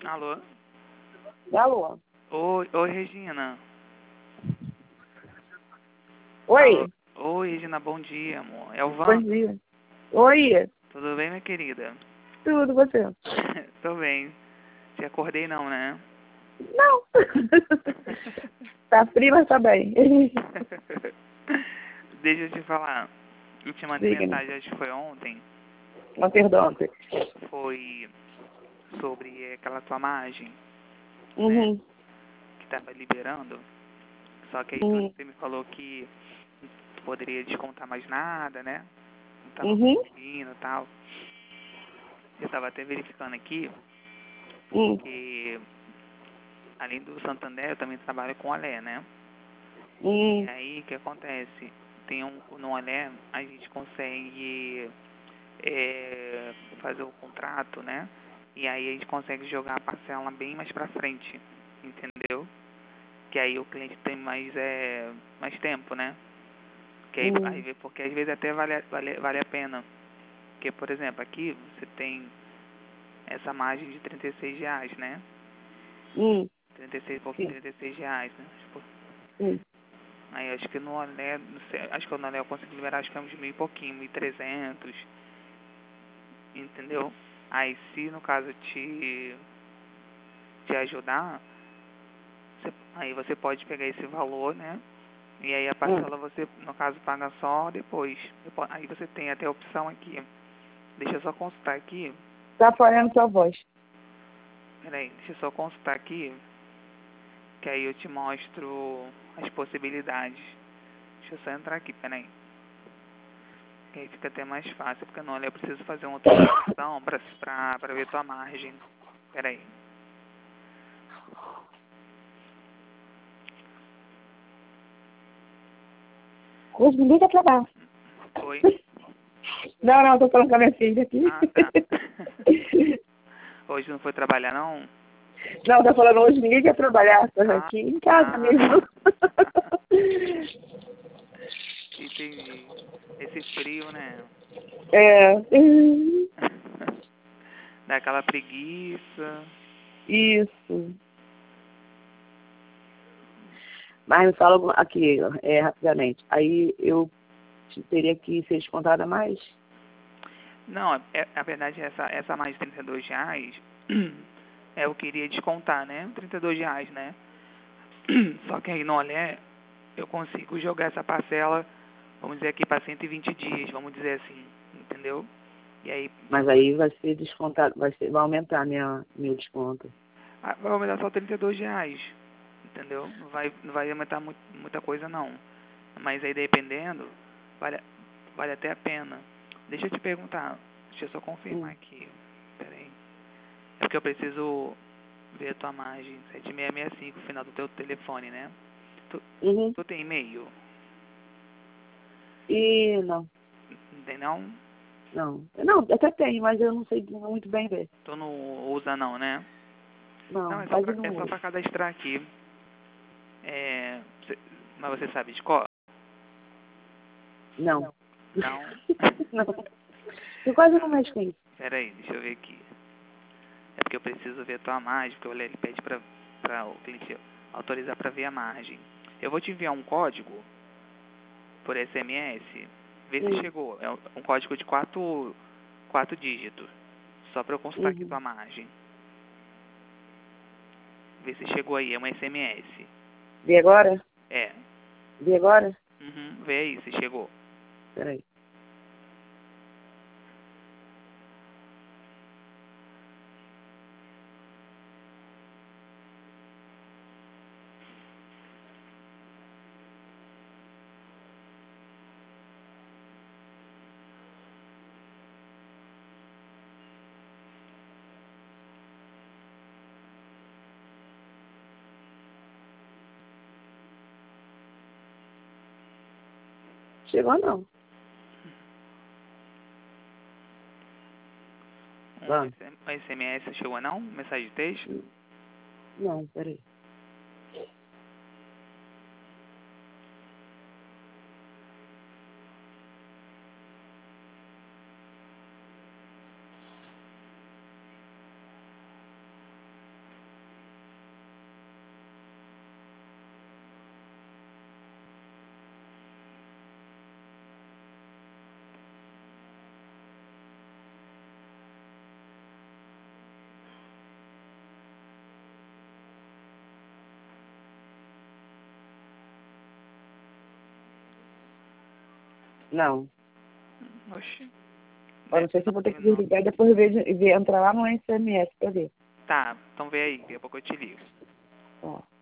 Alô? Alô? Oi, Regina. Oi? Alô? Oi, Regina, bom dia, amor. É o Bom Van. dia. Oi? Tudo bem, minha querida? Tudo, você? Tô bem. Te acordei não, né? Não. Tá frio, mas tá bem. Deixa eu te falar. Eu te mandei Diga-me. mensagem, acho que foi ontem. Não, perdão. Foi sobre aquela tua margem, né? Uhum. Que tava liberando. Só que aí Uhum. você me falou que não poderia descontar mais nada, né? Não tava Uhum. conseguindo e tal. Eu tava até verificando aqui Uhum. que, além do Santander, eu também trabalho com Alé, né? E Uhum. aí, o que acontece? No Alé, a gente consegue fazer o contrato, né? E aí a gente consegue jogar a parcela bem mais pra frente, entendeu? Que aí o cliente tem mais tempo, né? Que aí, porque às vezes até vale a pena. Porque, por exemplo, aqui você tem essa margem de R$ 36, né? Uhum. 36, pouquinho, Sim. R$ 36, né? Tipo, Sim. aí acho que no Alé, não sei, acho que no Alé eu consigo liberar, acho que é uns mil e pouquinho, 1.300, entendeu? Aí se no caso te ajudar, aí você pode pegar esse valor, né? E aí a parcela você, no caso, paga só depois. Aí você tem até a opção aqui. Deixa eu só consultar aqui. Tá falhando sua voz. Peraí, deixa eu só consultar aqui. Que aí eu te mostro as possibilidades. Deixa eu só entrar aqui, peraí. Que aí fica até mais fácil, porque não, olha, eu preciso fazer uma autorização pra ver tua margem. Peraí. Hoje ninguém quer trabalhar. Oi? Não, tô falando com a minha filha aqui. Ah, tá. Hoje não foi trabalhar, não? Não, tá falando hoje ninguém quer trabalhar. Tô Ah, aqui em casa mesmo. Entendi. Esse frio, né? É. Dá aquela preguiça. Isso. Mas me fala aqui, rapidamente. Aí eu teria que ser descontada mais? Não, a verdade é essa mais de R$ 32 é o que iria descontar, né? R$ 32, né? Só que aí no Olé eu consigo jogar essa parcela, vamos dizer aqui, para 120 dias, vamos dizer assim, entendeu? E aí Mas aí vai ser descontado, vai aumentar meu desconto. vai aumentar só R$ 32, entendeu? Não vai aumentar muita coisa não. Mas aí dependendo, vale, vale até a pena. Deixa eu te perguntar, deixa eu só confirmar aqui. Peraí. É porque eu preciso ver a tua margem. 7665, final do teu telefone, né? Uhum. Tu tem e-mail? E não, Não tem não? não, até tem, mas eu não sei muito bem ver. Tu não usa não, né? Não, Não, é quase é não só uso. pra cadastrar aqui. Mas você sabe de cor? Não. Não? Não. Eu quase não mexo com isso. Peraí, deixa eu ver aqui. É porque eu preciso ver a tua margem, porque ele pede pra o cliente autorizar pra ver a margem. Eu vou te enviar um código por SMS, vê se chegou. É um código de quatro dígitos. Só pra eu consultar aqui tua margem. Vê se chegou aí, é um SMS. Vê agora? É. Vê agora? Uhum, vê aí se chegou. Peraí. Chegou não. Um SMS chegou não? Mensagem de texto? Não, peraí. Não. Oxi. Eu não sei se eu vou ter que desligar e depois entrar lá no SMS pra ver. Tá, então vê aí, daqui a pouco eu te ligo. Ó.